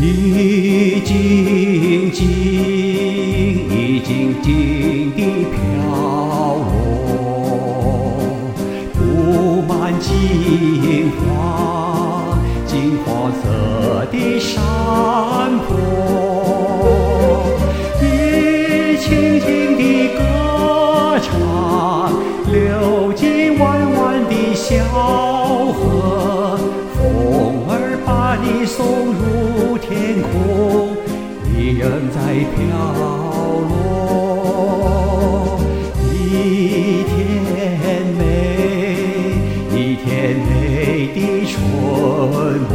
已静静地飘落，布满金黄色的山坡，你轻轻地歌唱，流进弯弯的小河，风儿把你送入天空，你仍在飘落。一天美，一天美的春梦，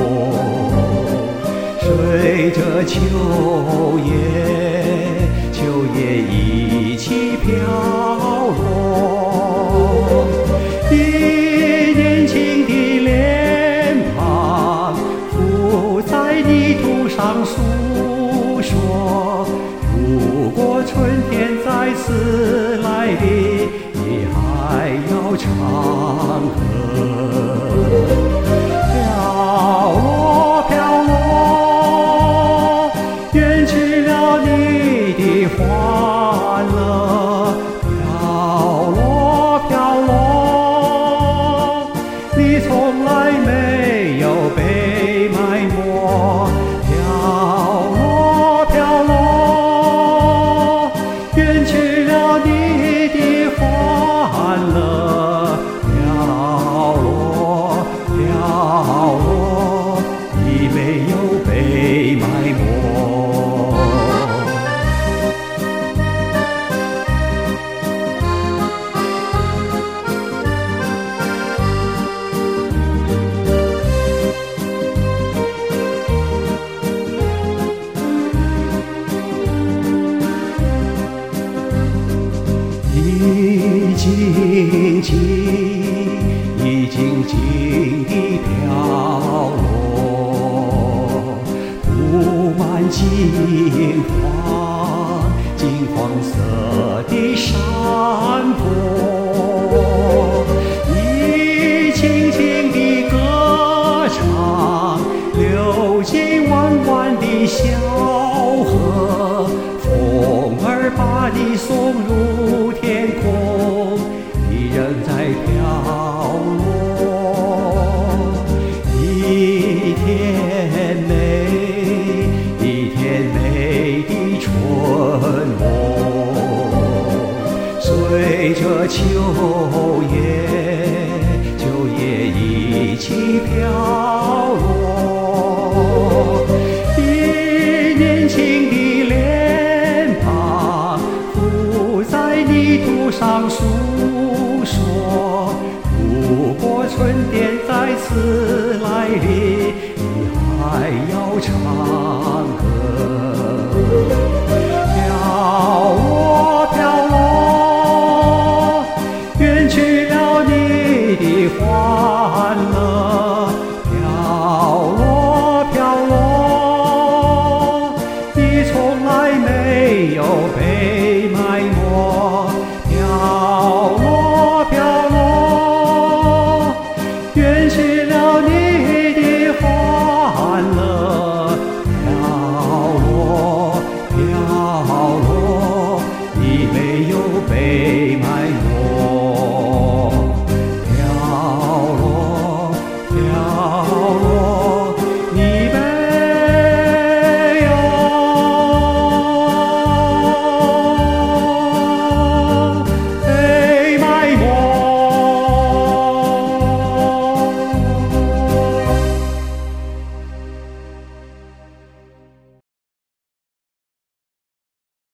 随着秋叶一起飘落。你年轻的脸庞浮在泥土上诉说，如果春天再次来临，你还要唱歌。飘落飘落，远去了你的欢乐。飘落飘落，你从来没有被埋没。飘落飘落，远去了你的欢乐。飘落飘落，你没有被埋没。已静静地飘落，布满金黄色的山坡，你轻轻地歌唱，流进弯弯的小河，风儿把你送入天空，你仍在飘落。一天美，一天美的春梦，随着秋叶一起飘落。你年轻的脸庞浮在泥土上诉说，如果春天再次来临，你还要唱歌。飘落飘落，远去了你的欢乐。飘落飘落，你从来没有被埋没。飘落飘落，远去